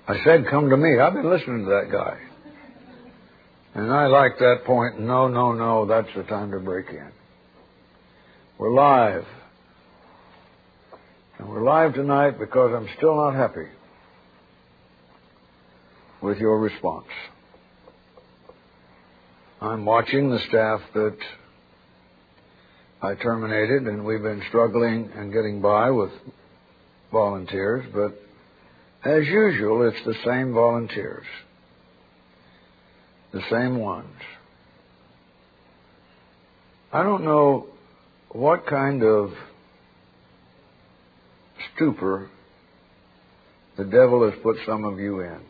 I said, come to me. I've been listening to that guy. And I like that point. No, that's the time to break in. We're live. And we're live tonight because I'm still not happy with your response. I'm watching the staff that I terminated, and we've been struggling and getting by with volunteers, but as usual, it's the same volunteers, the same ones. I don't know what kind of stupor the devil has put some of you in.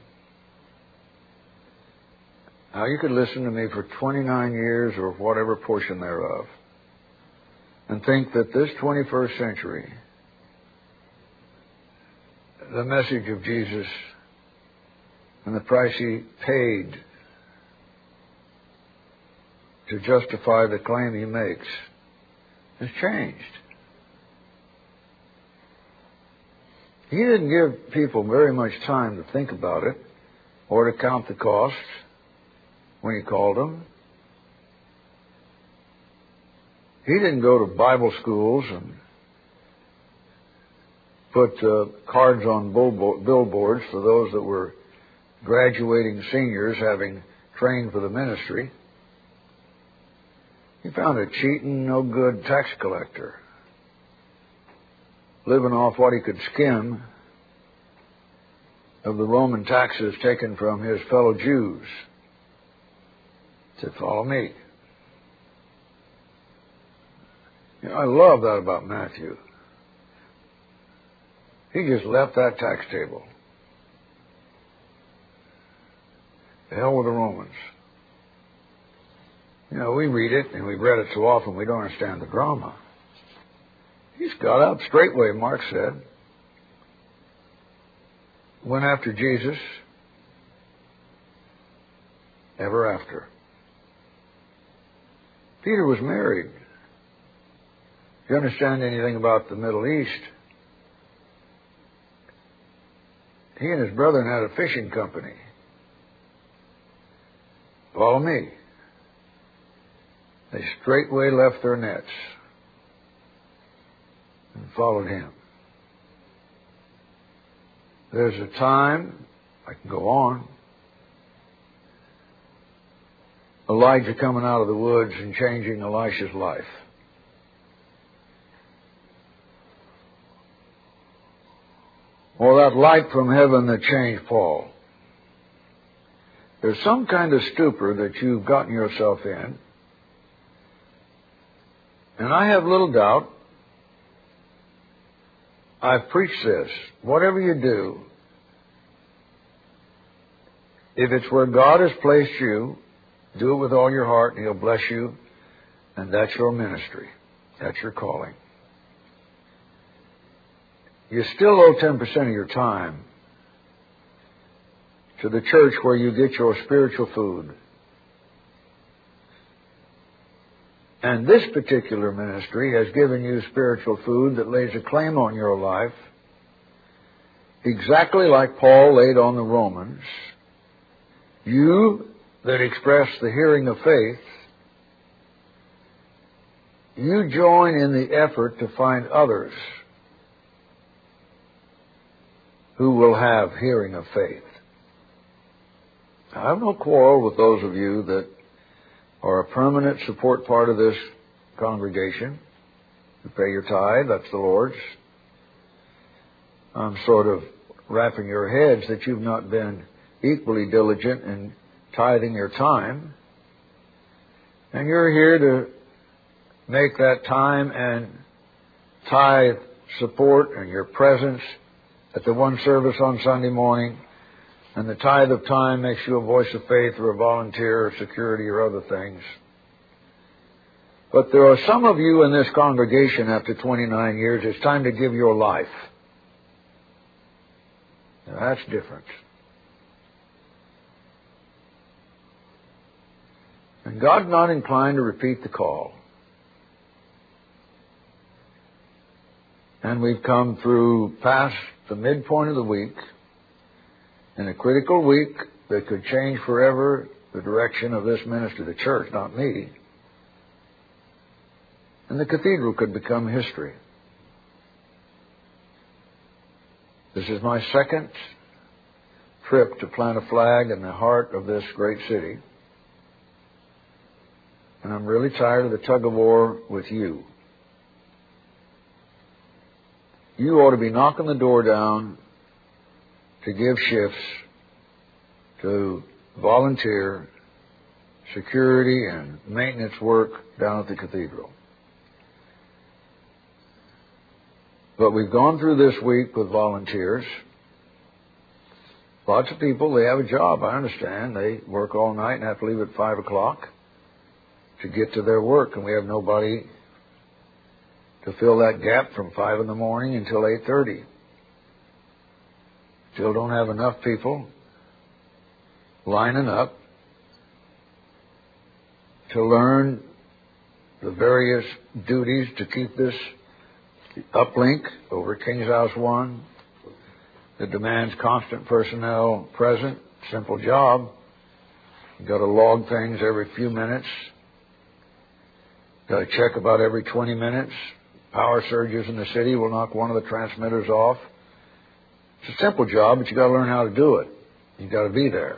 Now, you could listen to me for 29 years or whatever portion thereof and think that this 21st century, the message of Jesus and the price He paid to justify the claim He makes has changed. He didn't give people very much time to think about it or to count the costs when He called them. He didn't go to Bible schools and put cards on billboards for those that were graduating seniors having trained for the ministry. He found a cheating, no-good tax collector living off what he could skim of the Roman taxes taken from his fellow Jews. He said, follow me. You know, I love that about Matthew. He just left that tax table. The hell with the Romans. You know, we read it, and we've read it so often we don't understand the drama. He's got out straightway, Mark said. Went after Jesus ever after. Peter was married. If you understand anything about the Middle East, he and his brethren had a fishing company. Follow me. They straightway left their nets and followed Him. There's a time, I can go on, Elijah coming out of the woods and changing Elisha's life. Or that light from heaven that changed Paul. There's some kind of stupor that you've gotten yourself in. And I have little doubt, I've preached this, whatever you do, if it's where God has placed you, do it with all your heart and He'll bless you, and that's your ministry. That's your calling. You still owe 10% of your time to the church where you get your spiritual food. And this particular ministry has given you spiritual food that lays a claim on your life, exactly like Paul laid on the Romans. You that express the hearing of faith, you join in the effort to find others who will have hearing of faith. I have no quarrel with those of you that are a permanent support part of this congregation. You pay your tithe, that's the Lord's. I'm sort of wrapping your heads that you've not been equally diligent in tithing your time. And you're here to make that time and tithe support and your presence at the one service on Sunday morning. And the tithe of time makes you a voice of faith or a volunteer or security or other things. But there are some of you in this congregation after 29 years, it's time to give your life. Now, that's different. And God's not inclined to repeat the call. And we've come through past the midpoint of the week. in a critical week that could change forever the direction of this ministry, the church, not me. And the cathedral could become history. This is my second trip to plant a flag in the heart of this great city. And I'm really tired of the tug-of-war with you. You ought to be knocking the door down to give shifts to volunteer security and maintenance work down at the cathedral. But we've gone through this week with volunteers. Lots of people, they have a job, I understand. They work all night and have to leave at 5 o'clock to get to their work, and we have nobody to fill that gap from 5 in the morning until 8:30. Still don't have enough people lining up to learn the various duties to keep this uplink over King's House 1 that demands constant personnel present. Simple job. You've got to log things every few minutes. Got to check about every 20 minutes. Power surges in the city will knock one of the transmitters off. It's a simple job, but you've got to learn how to do it. You've got to be there.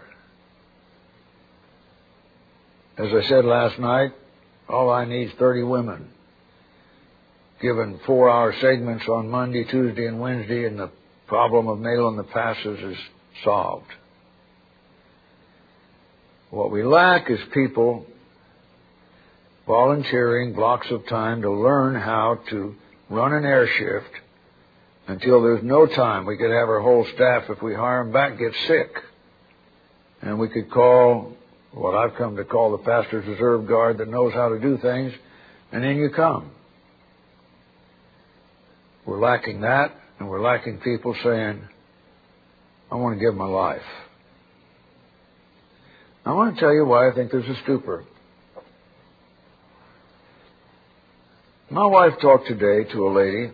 As I said last night, all I need is 30 women given 4-hour segments on Monday, Tuesday, and Wednesday, and the problem of mailing the passes is solved. What we lack is people volunteering blocks of time to learn how to run an air shift until there's no time. We could have our whole staff, if we hire them back, get sick. And we could call what I've come to call the pastor's reserve guard that knows how to do things, and then you come. We're lacking that, and we're lacking people saying, I want to give my life. I want to tell you why I think there's a stupor. My wife talked today to a lady.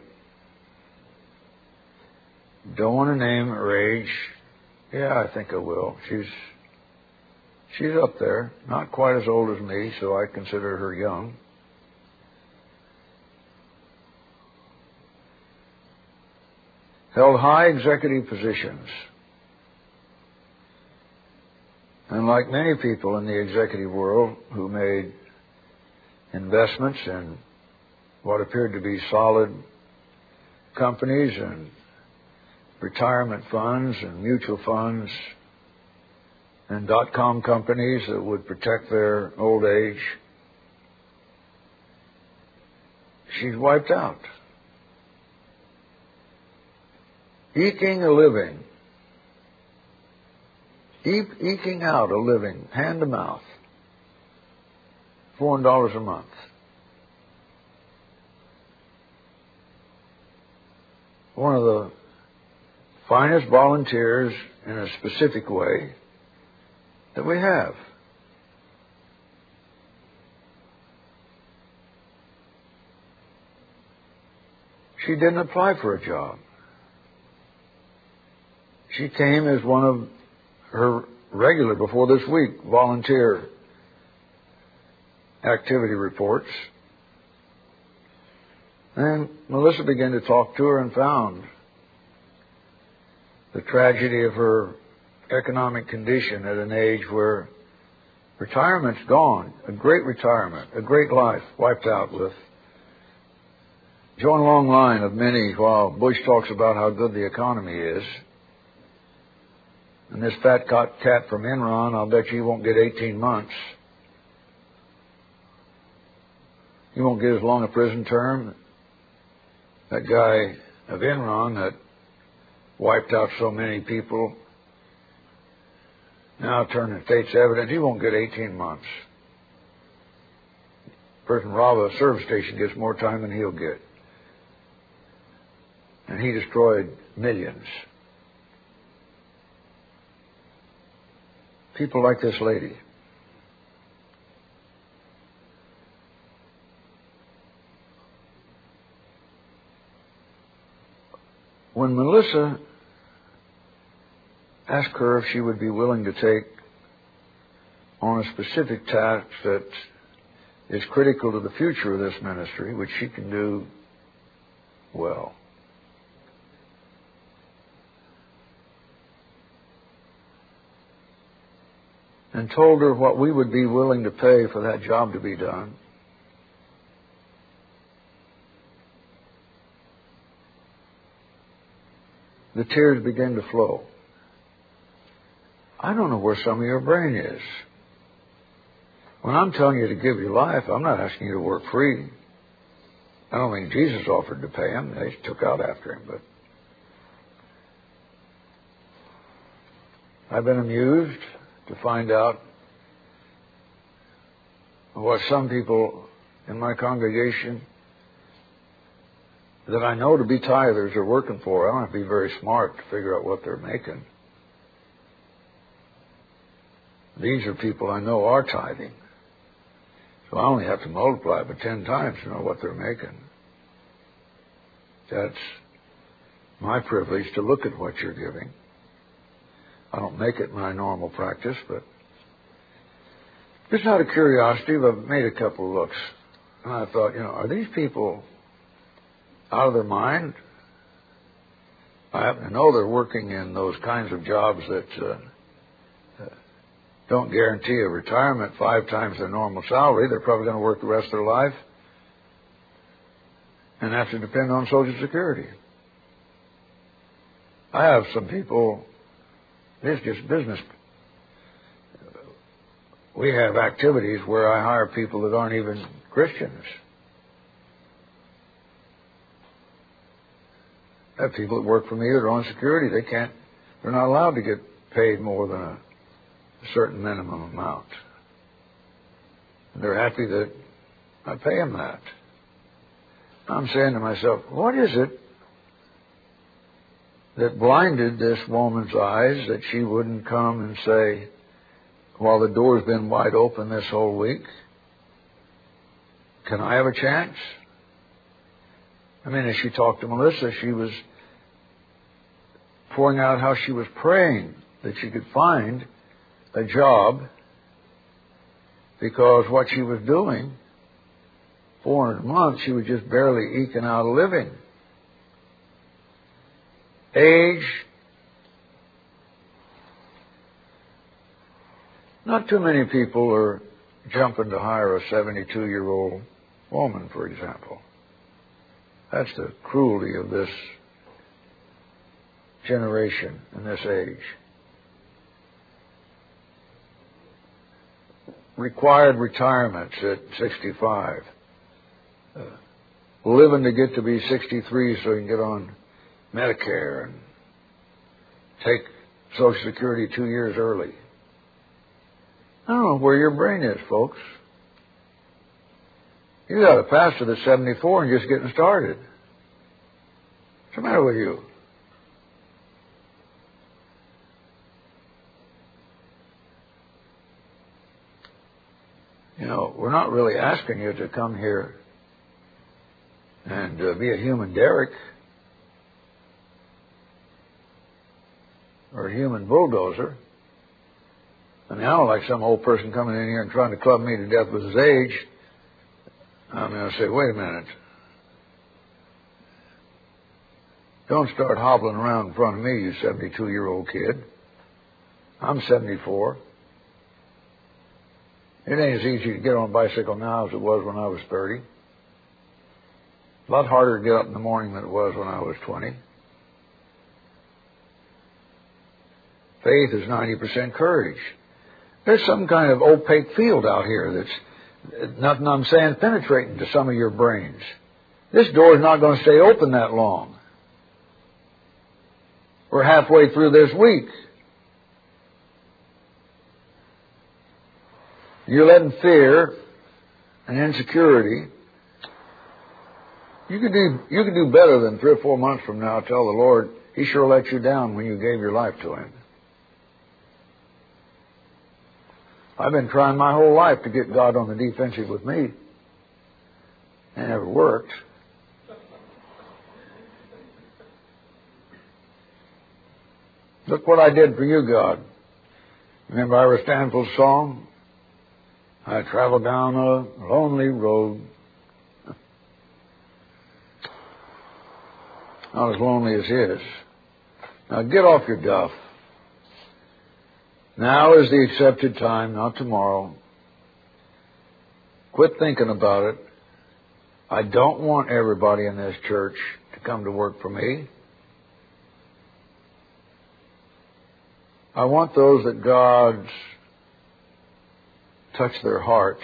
Don't want to name her age. Yeah, I think I will. She's up there, not quite as old as me, so I consider her young. Held high executive positions. And like many people in the executive world who made investments in what appeared to be solid companies and retirement funds and mutual funds and .com companies that would protect their old age, she's wiped out. Eking a living. Eking out a living, hand to mouth, $400 a month. One of the finest volunteers in a specific way that we have. She didn't apply for a job. She came as one of her regular, before this week, volunteer activity reports. And Melissa began to talk to her and found the tragedy of her economic condition at an age where retirement's gone, a great retirement, a great life wiped out with. Join a long line of many while Bush talks about how good the economy is. And this fat cat from Enron, I'll bet you he won't get 18 months. He won't get as long a prison term. That guy of Enron that wiped out so many people, now turning state's evidence, he won't get 18 months. Person rob a service station gets more time than he'll get. And he destroyed millions. People like this lady. When Melissa ask her if she would be willing to take on a specific task that is critical to the future of this ministry, which she can do well. And told her what we would be willing to pay for that job to be done. The tears began to flow. I don't know where some of your brain is. When I'm telling you to give your life, I'm not asking you to work free. I don't think Jesus offered to pay him. They took out after him, but I've been amused to find out what some people in my congregation that I know to be tithers are working for. I don't have to be very smart to figure out what they're making. These are people I know are tithing. So I only have to multiply it by 10 times to know what they're making. That's my privilege to look at what you're giving. I don't make it my normal practice, but just out of curiosity, I've made a couple of looks. And I thought, are these people out of their mind? I happen to know they're working in those kinds of jobs that don't guarantee a retirement 5 times their normal salary. They're probably going to work the rest of their life and have to depend on Social Security. I have some people, it's just business. We have activities where I hire people that aren't even Christians. I have people that work for me that are on security. They're not allowed to get paid more than a certain minimum amount. And they're happy that I pay them that. I'm saying to myself, what is it that blinded this woman's eyes that she wouldn't come and say, while the door's been wide open this whole week, can I have a chance? I mean, as she talked to Melissa, she was pouring out how she was praying that she could find a job because what she was doing, $400 a month, she was just barely eking out a living. Age, not too many people are jumping to hire a 72-year-old woman, for example. That's the cruelty of this generation and this age. Required retirements at 65. Living to get to be 63 so you can get on Medicare and take Social Security 2 years early. I don't know where your brain is, folks. You got a pastor that's 74 and just getting started. What's the matter with you? We're not really asking you to come here and be a human Derek or a human bulldozer. I mean, I don't like some old person coming in here and trying to club me to death with his age. I'm going to say, wait a minute. Don't start hobbling around in front of me, you 72-year-old kid. I'm 74. It ain't as easy to get on a bicycle now as it was when I was 30. A lot harder to get up in the morning than it was when I was 20. Faith is 90% courage. There's some kind of opaque field out here that's, nothing I'm saying, penetrating to some of your brains. This door is not going to stay open that long. We're halfway through this week. You're letting fear and insecurity. You could do better than 3 or 4 months from now tell the Lord He sure let you down when you gave your life to Him. I've been trying my whole life to get God on the defensive with me. It never worked. Look what I did for you, God. Remember Ira Stanfield's song? I traveled down a lonely road. Not as lonely as his. Now get off your duff. Now is the accepted time, not tomorrow. Quit thinking about it. I don't want everybody in this church to come to work for me. I want those that God's touched their hearts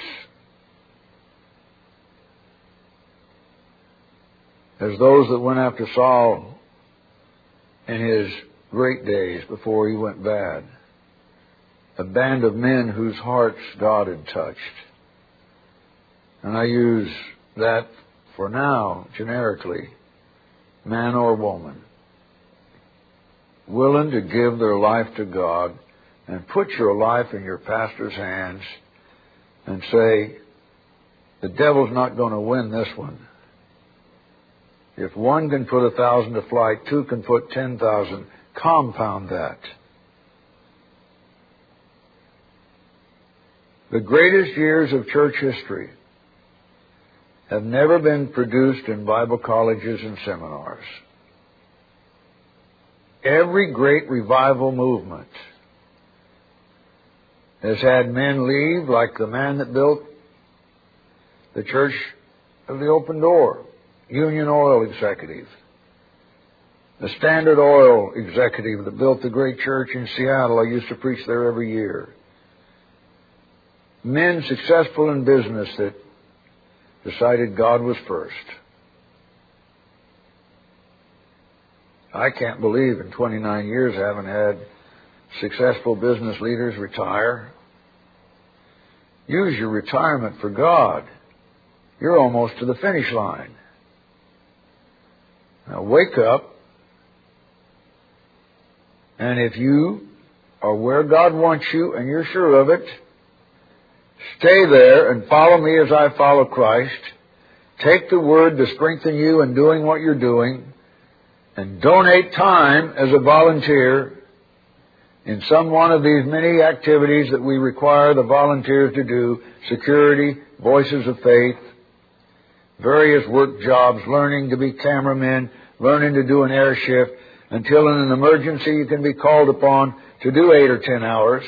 as those that went after Saul in his great days before he went bad. A band of men whose hearts God had touched. And I use that for now, generically, man or woman, willing to give their life to God and put your life in your pastor's hands and say, the devil's not going to win this one. If one can put 1,000 to flight, two can put 10,000. Compound that. The greatest years of church history have never been produced in Bible colleges and seminars. Every great revival movement has had men leave, like the man that built the Church of the Open Door, Union Oil executive, the Standard Oil executive that built the great church in Seattle. I used to preach there every year. Men successful in business that decided God was first. I can't believe in 29 years I haven't had successful business leaders retire. Use your retirement for God. You're almost to the finish line. Now wake up, and if you are where God wants you and you're sure of it, stay there and follow me as I follow Christ. Take the Word to strengthen you in doing what you're doing, and donate time as a volunteer in some one of these many activities that we require the volunteers to do: security, voices of faith, various work jobs, learning to be cameramen, learning to do an air shift, until in an emergency you can be called upon to do 8 or 10 hours.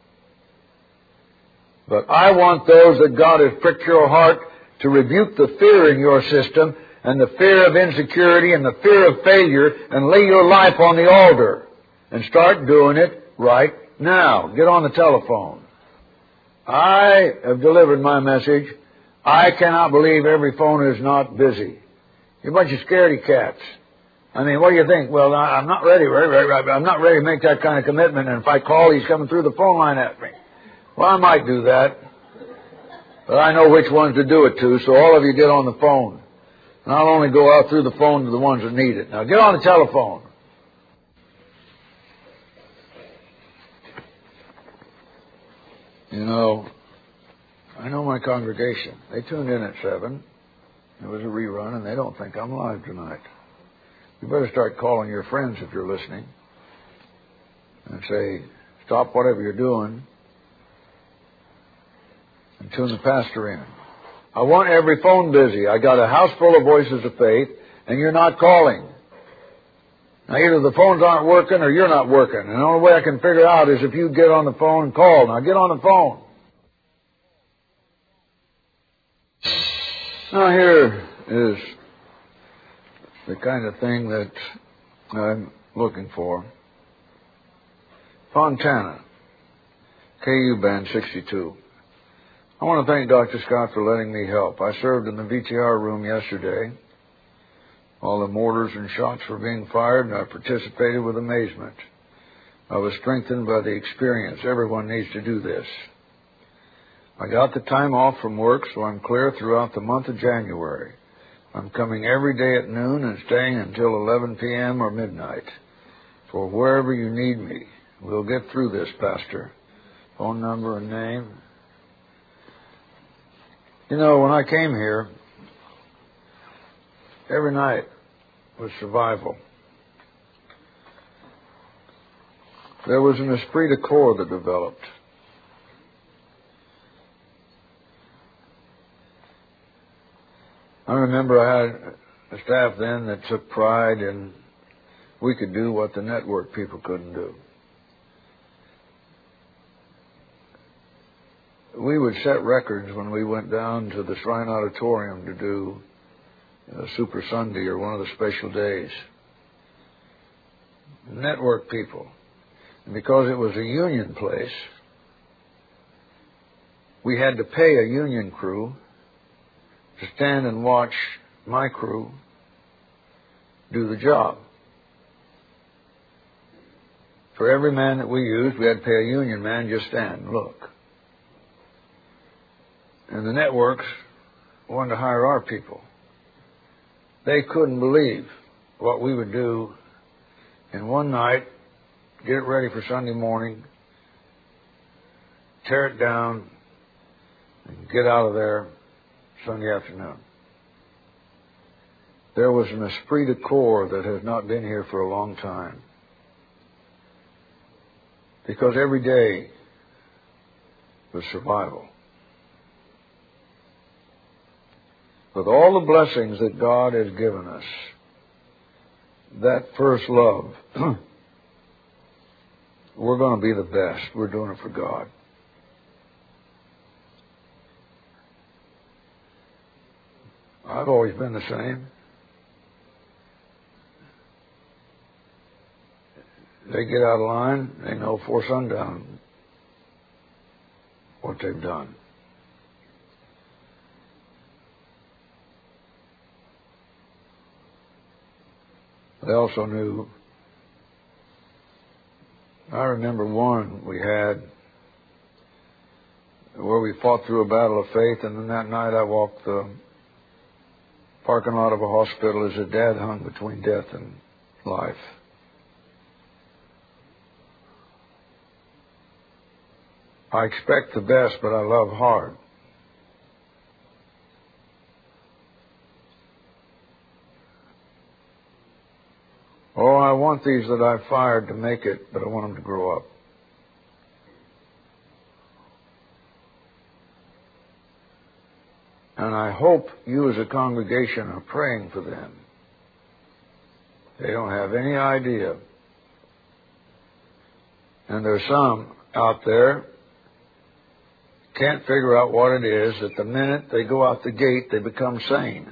But I want those that God has pricked your heart to rebuke the fear in your system and the fear of insecurity and the fear of failure, and lay your life on the altar and start doing it right now. Get on the telephone. I have delivered my message. I cannot believe every phone is not busy. You're a bunch of scaredy cats. I mean, what do you think? Well, I'm not ready. I'm not ready to make that kind of commitment, and if I call, he's coming through the phone line at me. Well, I might do that, but I know which ones to do it to, so all of you get on the phone. And I'll only go out through the phone to the ones that need it. Now, get on the telephone. You know, I know my congregation. They tuned in at 7. It was a rerun, and they don't think I'm live tonight. You better start calling your friends if you're listening and say, stop whatever you're doing and tune the pastor in. I want every phone busy. I got a house full of voices of faith, and you're not calling. Now, either the phones aren't working or you're not working. And the only way I can figure out is if you get on the phone and call. Now, get on the phone. Now, here is the kind of thing that I'm looking for. Fontana, KU Band 62. I want to thank Dr. Scott for letting me help. I served in the VTR room yesterday. All the mortars and shots were being fired, and I participated with amazement. I was strengthened by the experience. Everyone needs to do this. I got the time off from work, so I'm clear throughout the month of January. I'm coming every day at noon and staying until 11 p.m. or midnight. For wherever you need me, we'll get through this, Pastor. Phone number and name. You know, when I came here, every night was survival. There was an esprit de corps that developed. I remember I had a staff then that took pride in we could do what the network people couldn't do. We would set records when we went down to the Shrine Auditorium to do Super Sunday or one of the special days. Network people. And because it was a union place, we had to pay a union crew to stand and watch my crew do the job. For every man that we used, we had to pay a union man just stand and look. And the networks wanted to hire our people. They couldn't believe what we would do in one night, get it ready for Sunday morning, tear it down, and get out of there Sunday afternoon. There was an esprit de corps that has not been here for a long time. Because every day was survival. With all the blessings that God has given us, that first love, we're going to be the best. We're doing it for God. I've always been the same. They get out of line, they know before sundown what they've done. They also knew, I remember one we had where we fought through a battle of faith, and then that night I walked the parking lot of a hospital as a dad hung between death and life. I expect the best, but I love hard. Oh, I want these that I've fired to make it, but I want them to grow up. And I hope you as a congregation are praying for them. They don't have any idea. And there's some out there can't figure out what it is that the minute they go out the gate, they become sane.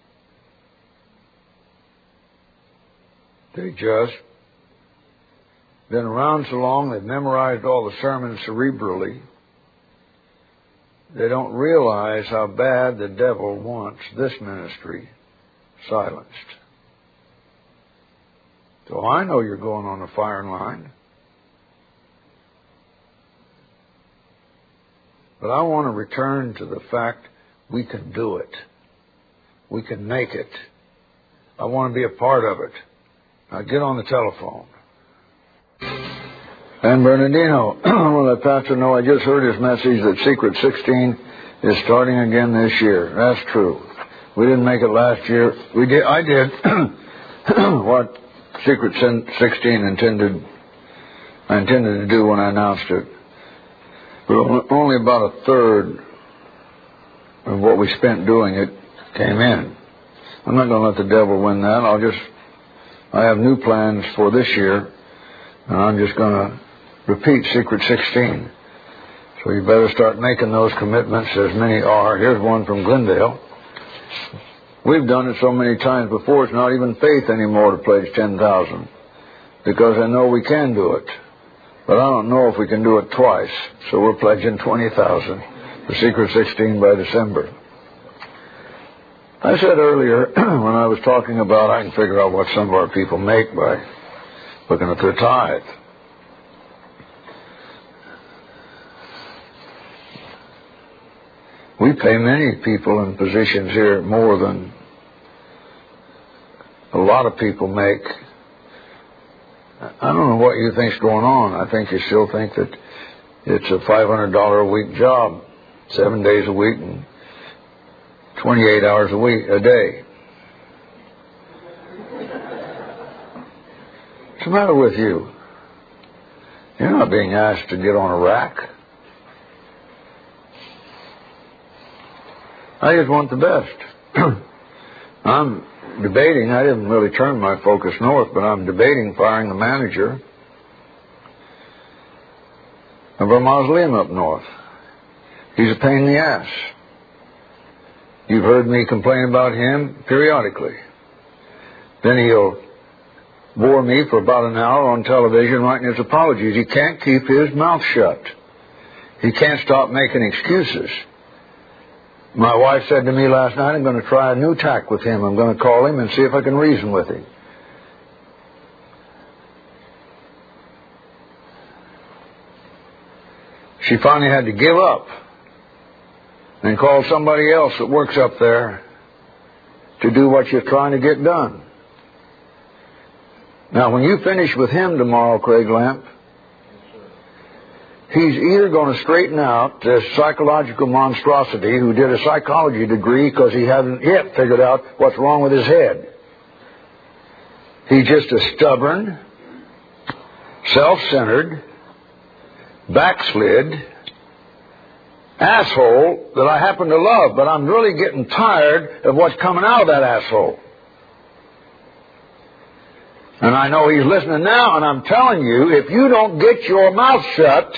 They just been around so long, they've memorized all the sermons cerebrally. They don't realize how bad the devil wants this ministry silenced. So I know you're going on the firing line. But I want to return to the fact we can do it. We can make it. I want to be a part of it. Now get on the telephone. And Bernardino, well, let Pastor know I just heard his message that Secret 16 is starting again this year. That's true. We didn't make it last year. I did what Secret 16 I intended to do when I announced it. But only about a third of what we spent doing it came in. I'm not going to let the devil win that. I have new plans for this year, and I'm just going to repeat Secret 16. So you better start making those commitments, as many are. Here's one from Glendale. We've done it so many times before, it's not even faith anymore to pledge 10,000, because I know we can do it. But I don't know if we can do it twice, so we're pledging 20,000 for Secret 16 by December. I said earlier, when I was talking about I can figure out what some of our people make by looking at their tithe. We pay many people in positions here more than a lot of people make. I don't know what you think's going on. I think you still think that it's a $500 a week job, 7 days a week and 28 hours a day. What's the matter with you? You're not being asked to get on a rack. I just want the best. I'm debating. I didn't really turn my focus north, but I'm debating firing the manager of our mausoleum up north. He's a pain in the ass. You've heard me complain about him periodically. Then he'll bore me for about an hour on television writing his apologies. He can't keep his mouth shut. He can't stop making excuses. My wife said to me last night, I'm going to try a new tack with him. I'm going to call him and see if I can reason with him. She finally had to give up and call somebody else that works up there to do what you're trying to get done. Now, when you finish with him tomorrow, Craig Lamp, he's either going to straighten out this psychological monstrosity who did a psychology degree because he hasn't yet figured out what's wrong with his head. He's just a stubborn, self-centered, backslid asshole that I happen to love, but I'm really getting tired of what's coming out of that asshole. And I know he's listening now, and I'm telling you, if you don't get your mouth shut,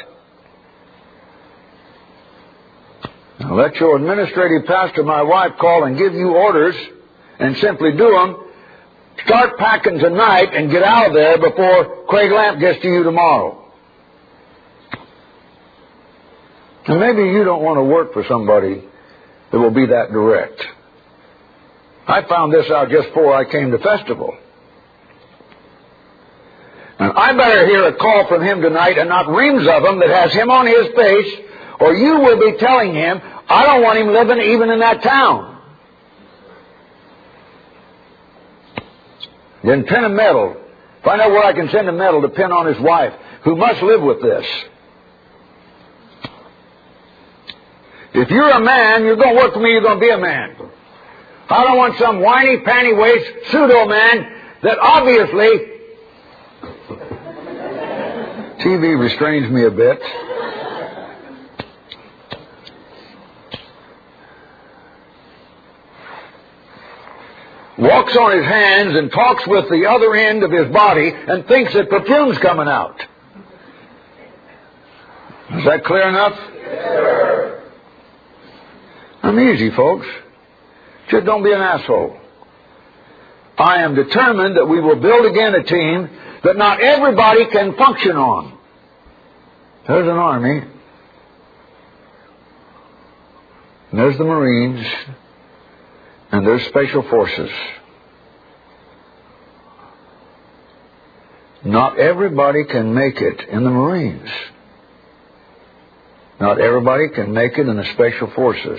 now let your administrative pastor, my wife, call and give you orders and simply do them. Start packing tonight and get out of there before Craig Lamp gets to you tomorrow. And maybe you don't want to work for somebody that will be that direct. I found this out just before I came to festival. And I better hear a call from him tonight and not reams of them that has him on his face, or you will be telling him, I don't want him living even in that town. Then pin a medal. Find out where I can send a medal to pin on his wife, who must live with this. If you're a man, you're going to work for me, you're going to be a man. I don't want some whiny, panty-waist, pseudo-man that obviously... TV restrains me a bit. Walks on his hands and talks with the other end of his body and thinks that perfume's coming out. Is that clear enough? Yes. I'm easy, folks. Just don't be an asshole. I am determined that we will build again a team that not everybody can function on. There's an army. And there's the Marines. And there's special forces. Not everybody can make it in the Marines. Not everybody can make it in the special forces.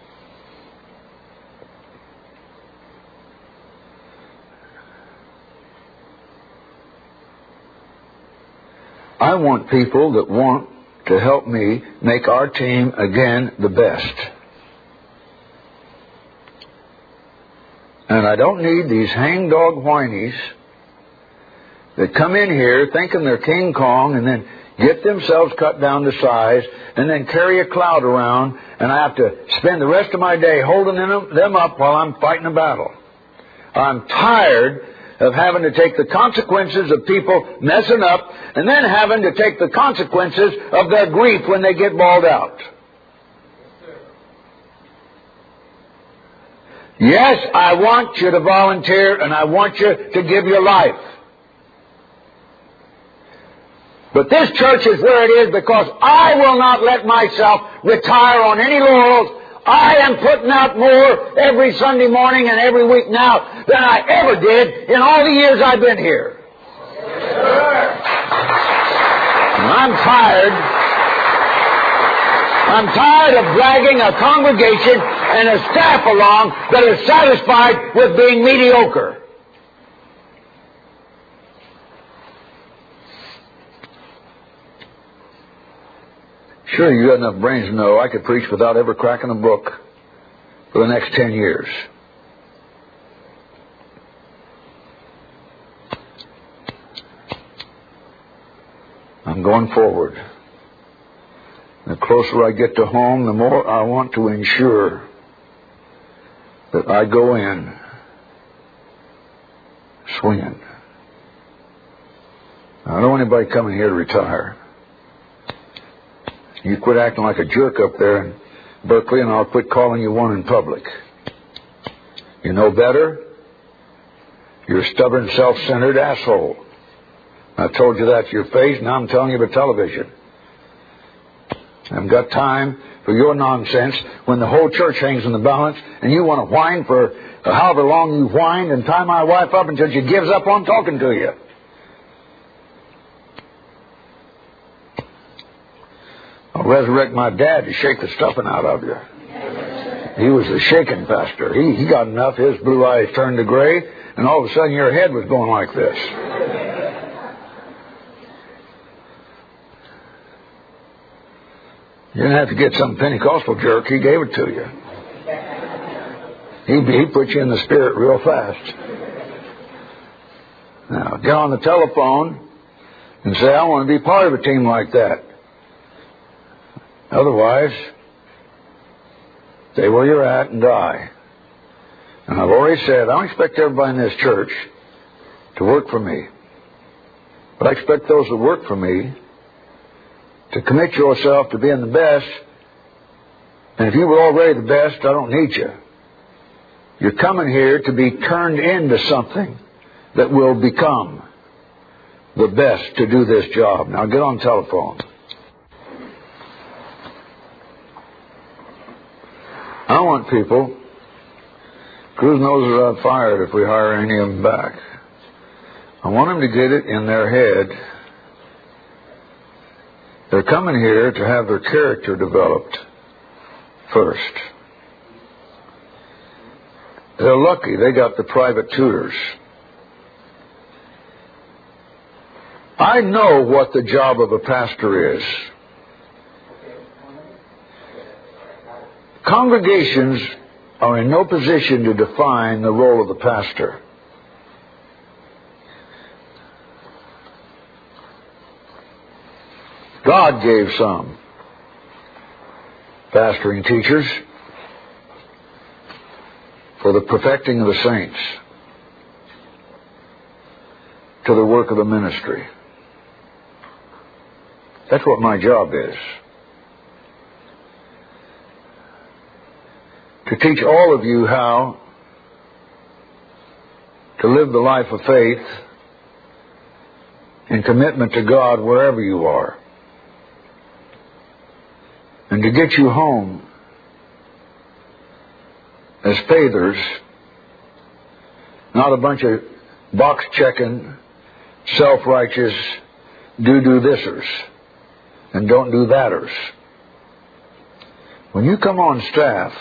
I want people that want to help me make our team again the best. And I don't need these hangdog whinies that come in here thinking they're King Kong and then get themselves cut down to size and then carry a cloud around, and I have to spend the rest of my day holding them up while I'm fighting a battle. I'm tired of having to take the consequences of people messing up and then having to take the consequences of their grief when they get bawled out. Yes, I want you to volunteer and I want you to give your life. But this church is where it is because I will not let myself retire on any laurels. I am putting out more every Sunday morning and every week now than I ever did in all the years I've been here. And I'm tired of dragging a congregation and a staff along that is satisfied with being mediocre. Sure, you got enough brains to know I could preach without ever cracking a book for the next 10 years. I'm I'm going forward. The closer I get to home, the more I want to ensure that I go in swinging. I don't want anybody coming here to retire. You quit acting like a jerk up there in Berkeley, and I'll quit calling you one in public. You know better? You're a stubborn, self-centered asshole. I told you that to your face, now I'm telling you by television. I haven't got time for your nonsense when the whole church hangs in the balance and you want to whine for however long you whined and tie my wife up until she gives up on talking to you. I'll resurrect my dad to shake the stuffing out of you. He was the shaking pastor. He got enough. His blue eyes turned to gray, and all of a sudden your head was going like this. You didn't have to get some Pentecostal jerk. He gave it to you. He put you in the spirit real fast. Now, get on the telephone and say, I want to be part of a team like that. Otherwise, stay where you're at and die. And I've already said, I don't expect everybody in this church to work for me. But I expect those that work for me to commit yourself to being the best. And if you were already the best, I don't need you. You're coming here to be turned into something that will become the best to do this job. Now get on the telephone. I want people, Cruz knows that I've fired if we hire any of them back. I want them to get it in their head. They're coming here to have their character developed first. They're lucky they got the private tutors. I know what the job of a pastor is. Congregations are in no position to define the role of the pastor. God gave some pastoring teachers for the perfecting of the saints, to the work of the ministry. That's what my job is. To teach all of you how to live the life of faith in commitment to God wherever you are. And to get you home as faithers, not a bunch of box-checking, self-righteous, do-thisers and don't do thaters. When you come on staff,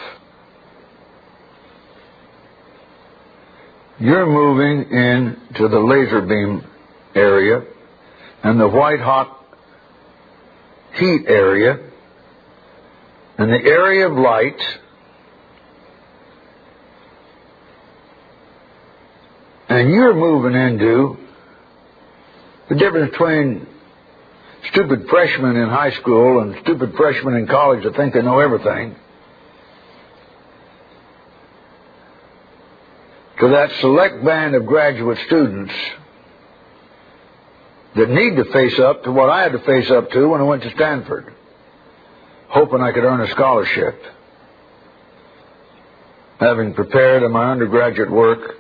you're moving into the laser beam area and the white-hot heat area and the area of light, and you're moving into the difference between stupid freshmen in high school and stupid freshmen in college that think they know everything, to that select band of graduate students that need to face up to what I had to face up to when I went to Stanford, hoping I could earn a scholarship. Having prepared in my undergraduate work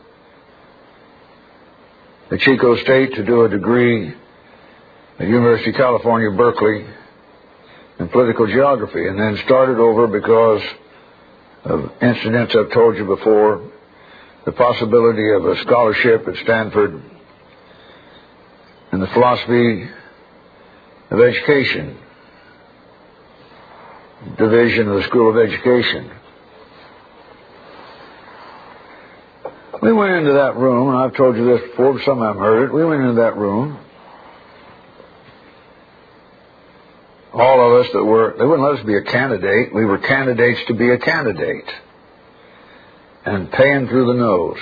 at Chico State to do a degree at University of California, Berkeley, in political geography, and then started over because of incidents I've told you before, the possibility of a scholarship at Stanford in the philosophy of education division of the School of Education. We went into that room, and I've told you this before, but some of them heard it. We went into that room. All of us that were, they wouldn't let us be a candidate. We were candidates to be a candidate. And paying through the nose.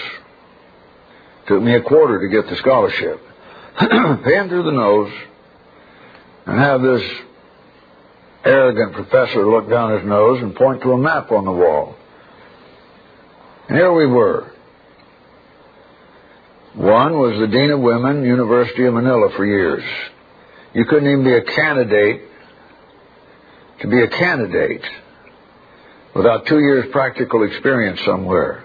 Took me a quarter to get the scholarship. Paying through the nose. and have this arrogant professor look down his nose and point to a map on the wall. And here we were. One was the Dean of Women, University of Manila for years. You couldn't even be a candidate to be a candidate without 2 years practical experience somewhere.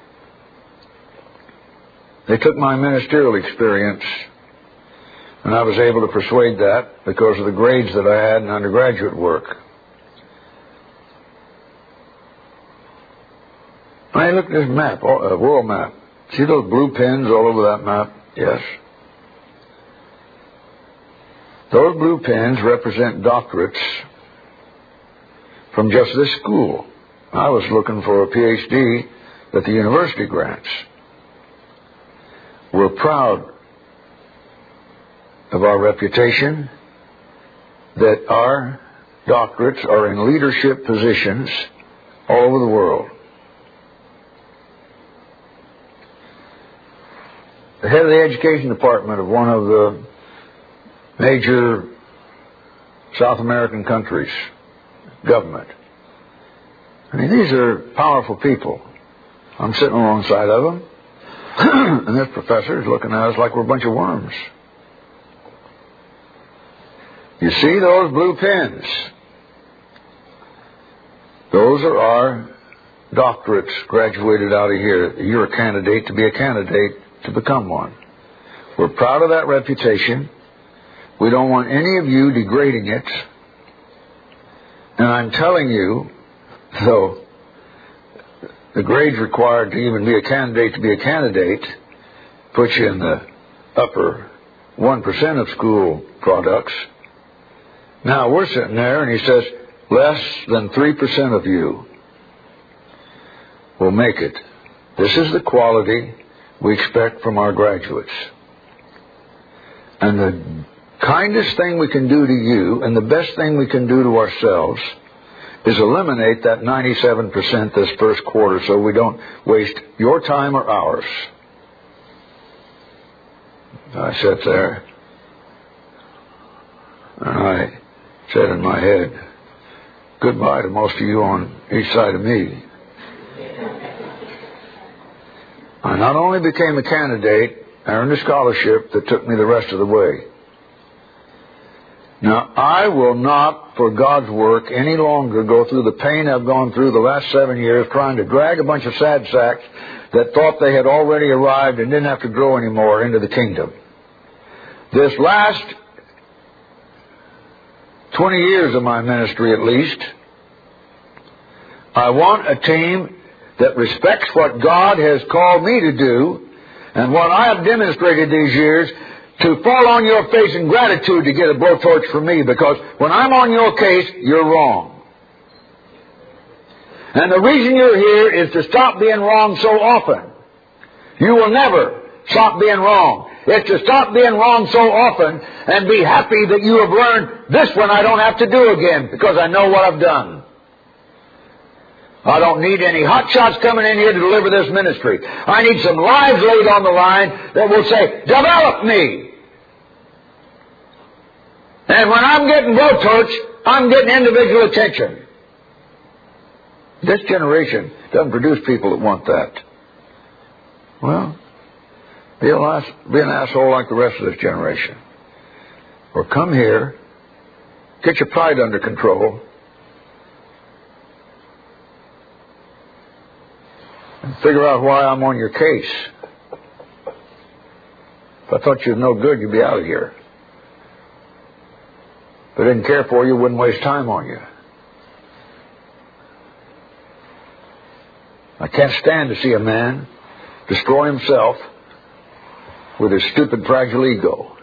They took my ministerial experience, and I was able to persuade that because of the grades that I had in undergraduate work. I looked at this map, a world map. See those blue pins all over that map? Yes. Those blue pins represent doctorates from just this school. I was looking for a PhD that the university grants. We're proud of our reputation that our doctorates are in leadership positions all over the world. The head of the education department of one of the major South American countries, government. I mean, these are powerful people. I'm sitting alongside of them, and this professor is looking at us like we're a bunch of worms. You see those blue pins? Those are our doctorates graduated out of here. You're a candidate to be a candidate to become one. We're proud of that reputation. We don't want any of you degrading it. And I'm telling you, though, the grades required to even be a candidate puts you in the upper 1% of school products. Now we're sitting there and he says, less than 3% of you will make it. This is the quality we expect from our graduates. And the kindest thing we can do to you and the best thing we can do to ourselves is eliminate that 97% this first quarter so we don't waste your time or ours. I sat there and I said in my head, goodbye to most of you on each side of me. I not only became a candidate, I earned a scholarship that took me the rest of the way. Now, I will not, for God's work, any longer go through the pain I've gone through the last 7 years trying to drag a bunch of sad sacks that thought they had already arrived and didn't have to grow anymore into the kingdom. This last 20 years of my ministry, at least, I want a team that respects what God has called me to do and what I have demonstrated these years, to fall on your face in gratitude to get a blowtorch from me, because when I'm on your case, you're wrong. And the reason you're here is to stop being wrong so often. You will never stop being wrong. It's to stop being wrong so often and be happy that you have learned this one I don't have to do again because I know what I've done. I don't need any hot shots coming in here to deliver this ministry. I need some lives laid on the line that will say, develop me. And when I'm getting blowtorch, I'm getting individual attention. This generation doesn't produce people that want that. Well, be an asshole like the rest of this generation. Or come here, get your pride under control, and figure out why I'm on your case. If I thought you were no good, you'd be out of here. If I didn't care for you, wouldn't waste time on you. I can't stand to see a man destroy himself with his stupid, fragile ego.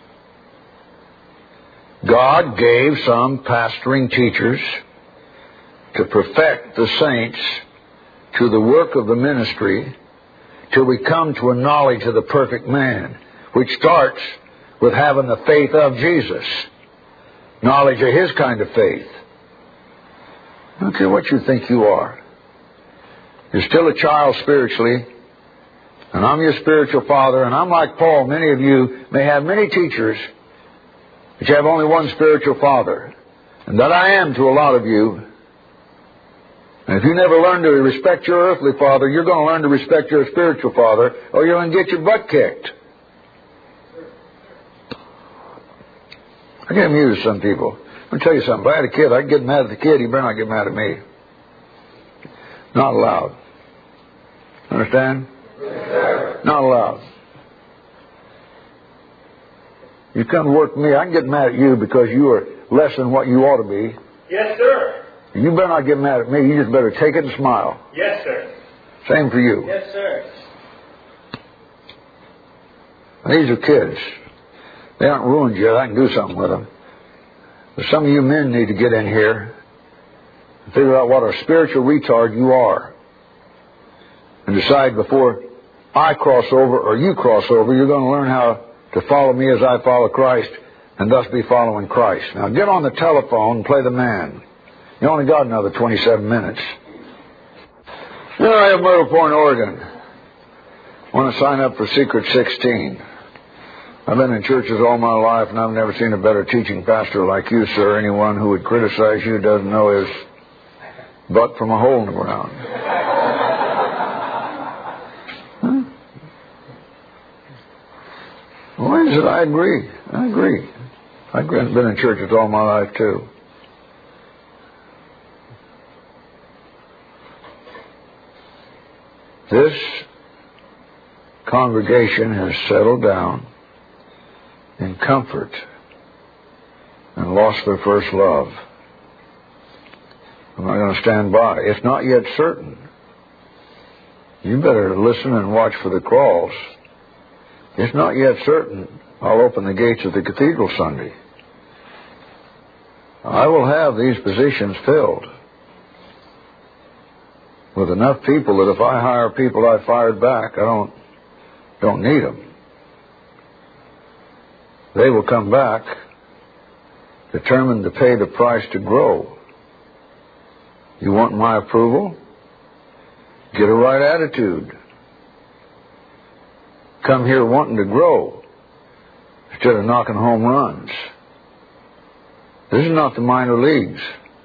God gave some pastoring teachers to perfect the saints to the work of the ministry till we come to a knowledge of the perfect man, which starts with having the faith of Jesus, knowledge of His kind of faith. I don't care what you think you are. You're still a child spiritually, and I'm your spiritual father, and I'm like Paul. Many of you may have many teachers that you have only one spiritual Father, and that I am to a lot of you. And if you never learn to respect your earthly father, you're going to learn to respect your spiritual father, or you're going to get your butt kicked. I get amused some people. I'm going to tell you something. If I had a kid, I'd get mad at the kid. He better not get mad at me. Not allowed. Understand? Yes, not allowed. You come to work for me, I can get mad at you because you are less than what you ought to be. Yes, sir. You better not get mad at me. You just better take it and smile. Yes, sir. Same for you. Yes, sir. These are kids. They aren't ruined yet. I can do something with them. But some of you men need to get in here and figure out what a spiritual retard you are. And decide before I cross over or you cross over, you're going to learn how to follow me as I follow Christ and thus be following Christ. Now get on the telephone and play the man. You only got another 27 minutes. Now I have Myrtle Point, Oregon. I want to sign up for Secret 16. I've been in churches all my life, and I've never seen a better teaching pastor like you, sir. Anyone who would criticize you doesn't know his butt from a hole in the ground. Huh? Why is it? I agree. I've been in churches all my life, too. This congregation has settled down in comfort and lost their first love. I'm not going to stand by. It's not yet certain. You better listen and watch for the crawls. It's not yet certain I'll open the gates of the cathedral Sunday. I will have these positions filled with enough people that if I hire people I fired back, I don't need them. They will come back determined to pay the price to grow. You want my approval? Get a right attitude. Come here wanting to grow instead of knocking home runs. This is not the minor leagues.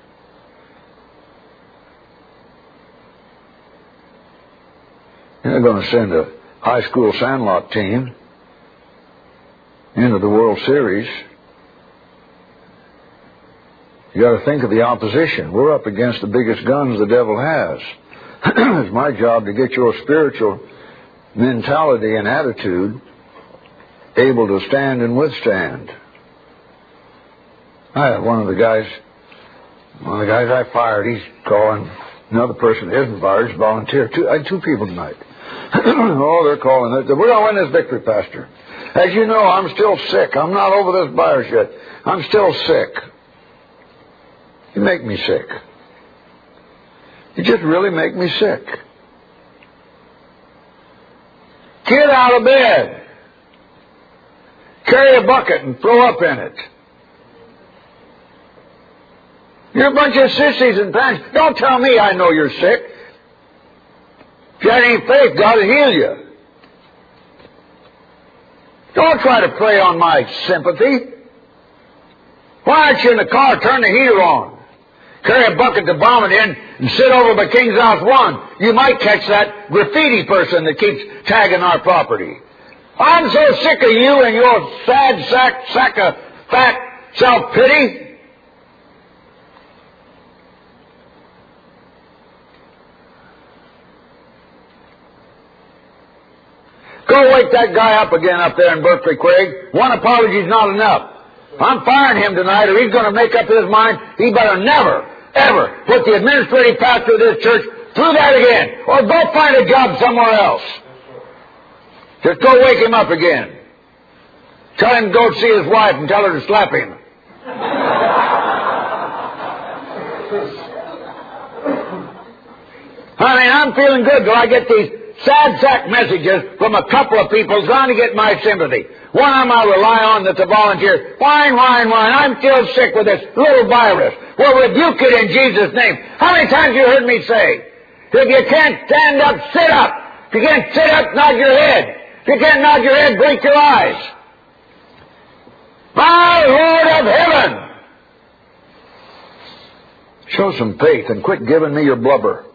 You're not going to send a high school sandlot team into the World Series. You got to think of the opposition. We're up against the biggest guns the devil has. It's my job to get your spiritual mentality and attitude able to stand and withstand. I had one of the guys I fired, he's calling. Another person isn't fired, he's volunteer. I had two people tonight. Oh, they're calling. We're going to win this victory, Pastor. As you know, I'm still sick. I'm not over this virus yet. I'm still sick. You make me sick. You just really make me sick. Get out of bed. Carry a bucket and throw up in it. You're a bunch of sissies and pants. Don't tell me I know you're sick. If you had any faith, God will heal you. Don't try to prey on my sympathy. Why aren't you in the car? Turn the heater on. Carry a bucket to vomit in and sit over by King's House 1. You might catch that graffiti person that keeps tagging our property. I'm so sick of you and your sad sack of fat self-pity. Go wake that guy up again up there in Berkeley, Craig. One apology's not enough. I'm firing him tonight, or he's going to make up his mind he better never, ever put the administrative pastor of this church through that again, or go find a job somewhere else. Just go wake him up again. Tell him to go see his wife and tell her to slap him. I mean, I'm feeling good till I get these sad sack messages from a couple of people trying to get my sympathy. One of them I rely on that's a volunteer. Whine. I'm still sick with this little virus. Well, rebuke it in Jesus' name. How many times have you heard me say, if you can't stand up, sit up. If you can't sit up, nod your head. If you can't nod your head, blink your eyes. My Lord of heaven! Show some faith and quit giving me your blubber.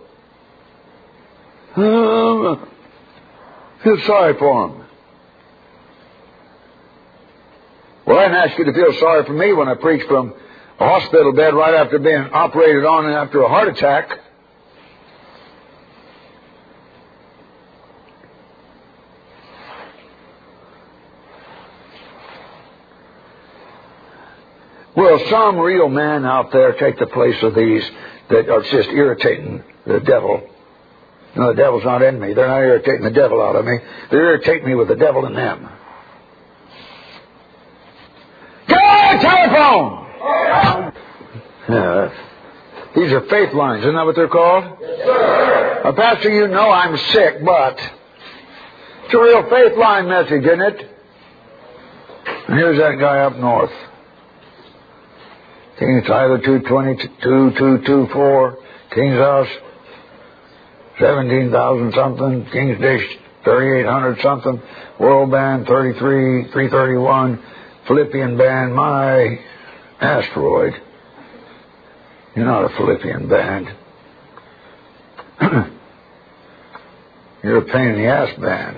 Feel sorry for him. Well, I didn't ask you to feel sorry for me when I preached from a hospital bed right after being operated on and after a heart attack. Will some real man out there take the place of these that are just irritating the devil? No, the devil's not in me. They're not irritating the devil out of me. They irritate me with the devil in them. Get on the telephone! These are faith lines. Isn't that what they're called? Yes, sir. Pastor, you know I'm sick, but it's a real faith line message, isn't it? And here's that guy up north. King's Tyler 222-224. King's House 17,000 something. King's Dish 3,800 something. World Band 331. Philippian Band, my asteroid. You're not a Philippian Band. You're a pain in the ass band.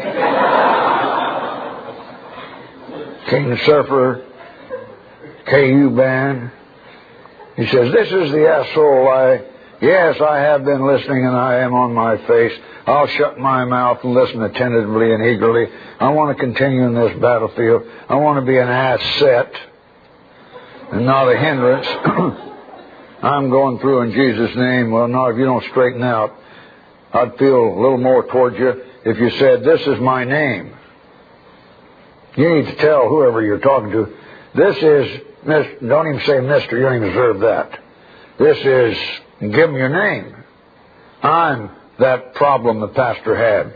King Surfer, KU Band. He says, this is the asshole. Yes, I have been listening and I am on my face. I'll shut my mouth and listen attentively and eagerly. I want to continue in this battlefield. I want to be an asset and not a hindrance. I'm going through in Jesus' name. Well, no, if you don't straighten out, I'd feel a little more towards you if you said, this is my name. You need to tell whoever you're talking to, this is, don't even say Mr., you don't even deserve that. This is, give them your name. I'm that problem the pastor had.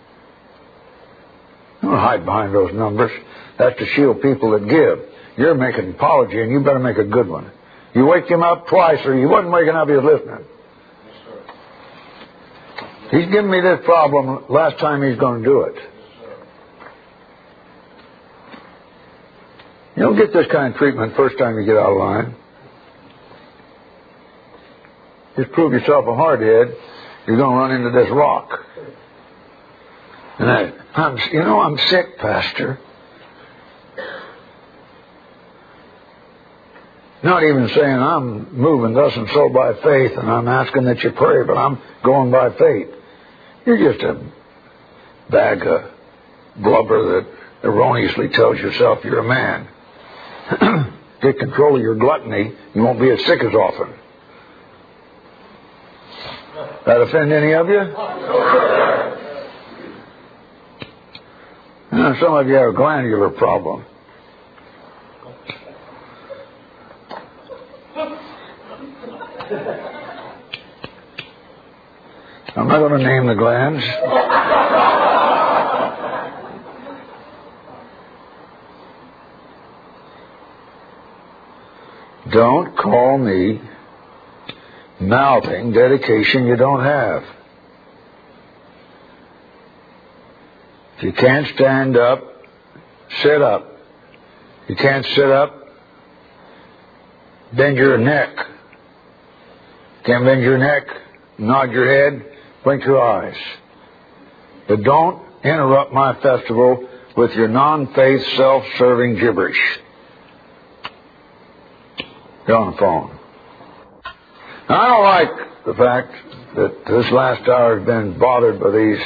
Don't hide behind those numbers. That's to shield people that give. You're making an apology, and you better make a good one. You wake him up twice, or you wasn't waking up, he was listening. He's given me this problem. Last time he's going to do it. You don't get this kind of treatment first time you get out of line. Just prove yourself a hardhead, you're going to run into this rock. And I'm sick, Pastor. Not even saying I'm moving thus and so by faith, and I'm asking that you pray, but I'm going by faith. You're just a bag of blubber that erroneously tells yourself you're a man. Get control of your gluttony, you won't be as sick as often. That offend any of you? Some of you have a glandular problem. I'm not going to name the glands. Don't call me mouthing dedication you don't have. If you can't stand up, sit up. If you can't sit up, bend your neck. Can't bend your neck, nod your head, blink your eyes. But don't interrupt my festival with your non-faith, self-serving gibberish. Get on the phone. Now, I don't like the fact that this last hour has been bothered by these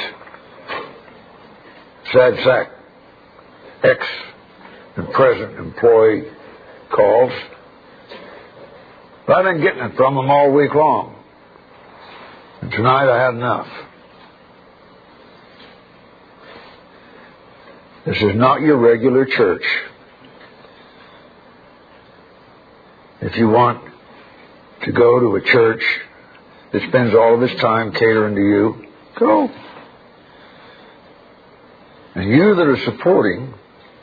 sad sack ex and present employee calls. But I've been getting it from them all week long. And tonight I had enough. This is not your regular church. If you want to go to a church that spends all of its time catering to you, go. And you that are supporting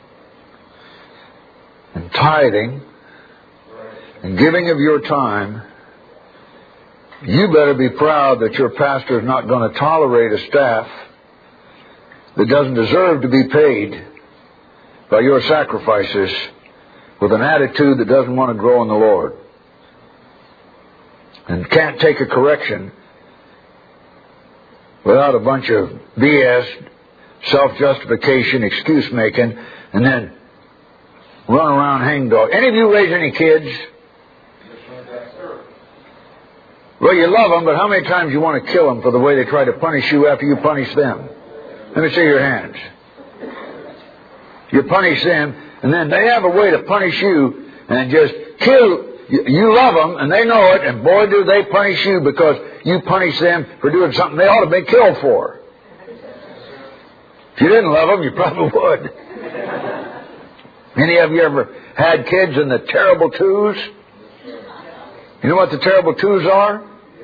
and tithing and giving of your time, you better be proud that your pastor is not going to tolerate a staff that doesn't deserve to be paid by your sacrifices with an attitude that doesn't want to grow in the Lord and can't take a correction without a bunch of BS, self-justification, excuse-making, and then run around hangdog. Any of you raise any kids? Well, you love them, but how many times you want to kill them for the way they try to punish you after you punish them? Let me see your hands. You punish them, and then they have a way to punish you and just kill. You love them, and they know it, and boy, do they punish you because you punish them for doing something they ought to be killed for. If you didn't love them, you probably would. Any of you ever had kids in the terrible twos? You know what the terrible twos are?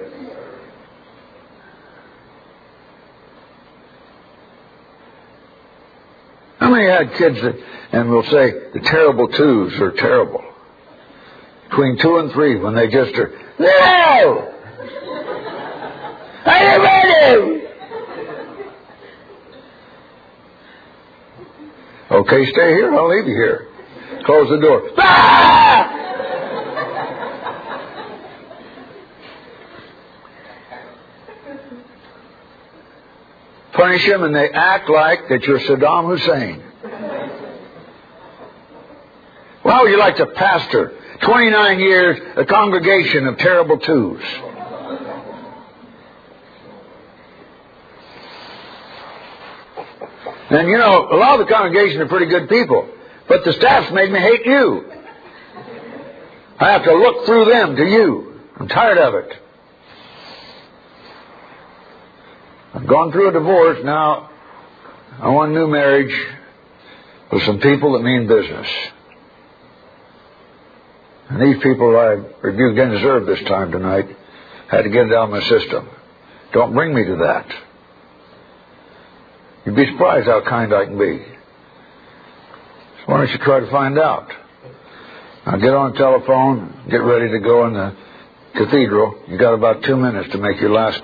How many had kids that, and we'll say the terrible twos are terrible? Between 2 and 3, when they just are, no! Are you ready? Okay, stay here. I'll leave you here. Close the door. Ah! Punish them, and they act like that you're Saddam Hussein. Well, how would you like to pastor 29 years a congregation of terrible twos? And you know, a lot of the congregation are pretty good people, but the staff's made me hate you. I have to look through them to you. I'm tired of it. I've gone through a divorce. Now I want a new marriage with some people that mean business. And these people I rebuke and deserve this time tonight. Had to get it out of my system. Don't bring me to that. You'd be surprised how kind I can be. So why don't you try to find out? Now get on the telephone, get ready to go in the cathedral. You got about 2 minutes to make your last